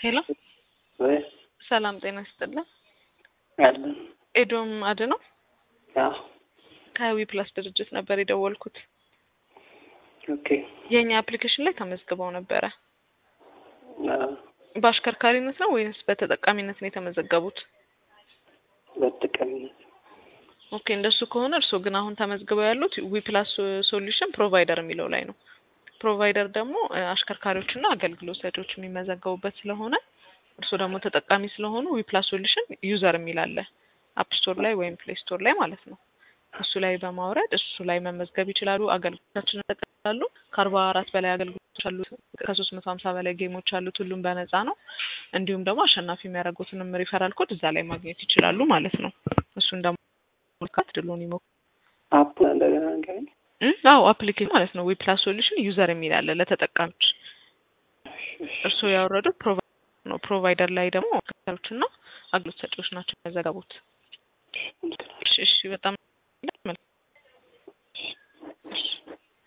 ሄሎ ወይ ሰላም ጤና ይስጥልኝ። አለ ኤዶም አድነው አዎ ከዊ ፕላስ ድርጅት ነበር የደወልኩት። ኦኬ የኛ አፕሊኬሽን ላይ ተመዝግበው ነበረ። አዎ በአሽከርካሪነት ነው ወይስ በተጠቃሚነት ነው የተመዘገቡት? በተጠቃሚነት። ኦኬ እንደሱ ከሆነ እርስዎ ግን አሁን ተመዝግበው ያሉት ዊ ፕላስ ሶሉሽን ፕሮቫይደር የሚለው ላይ ነው። ፕሮቫይደር ደግሞ አሽከርካሪዎችና አገልግሎት ሰጪዎች የሚመዘገቡበት ስለሆነ እርስዎ ደግሞ ተጠቃሚ ስለሆኑ ዊ ፕላስ ሶሉሽን ዩዘር የሚል አለ አፕ ስቶር ላይ ወይም ፕሌይ ስቶር ላይ ማለት ነው። እሱ ላይ በማውረድ እሱ ላይ መመዝገብ ይችላሉ። አገልግሎታችንን ይጠቀማሉ። ከ44 በላይ አገልግሎቶች አሉት። ከ350 በላይ ጌሞች አሉት። ሁሉም በነፃ ነው። እንዲሁም ደግሞ አሸናፊ የሚያደርጉትንም ሪፈራል ኮድ እዛ ላይ ማግኘት ይችላሉ ማለት ነው። እሱን ደግሞ ልካት ድሎን ይሞክሩ። አፕ እንደገና እንገናኝ። አዎ አፕሊኬሽን ማለት ነው። ዊ ፕላስ ሶሉሽን ዩዘር የሚል አለ ለተጠቃሚዎች። እርስዎ ያወረዱት ፕሮቫይደር ላይ ደግሞ አሽከርካሪዎችና አገልግሎት ሰጪዎች ናቸው የሚመዘገቡት። እሺ በጣም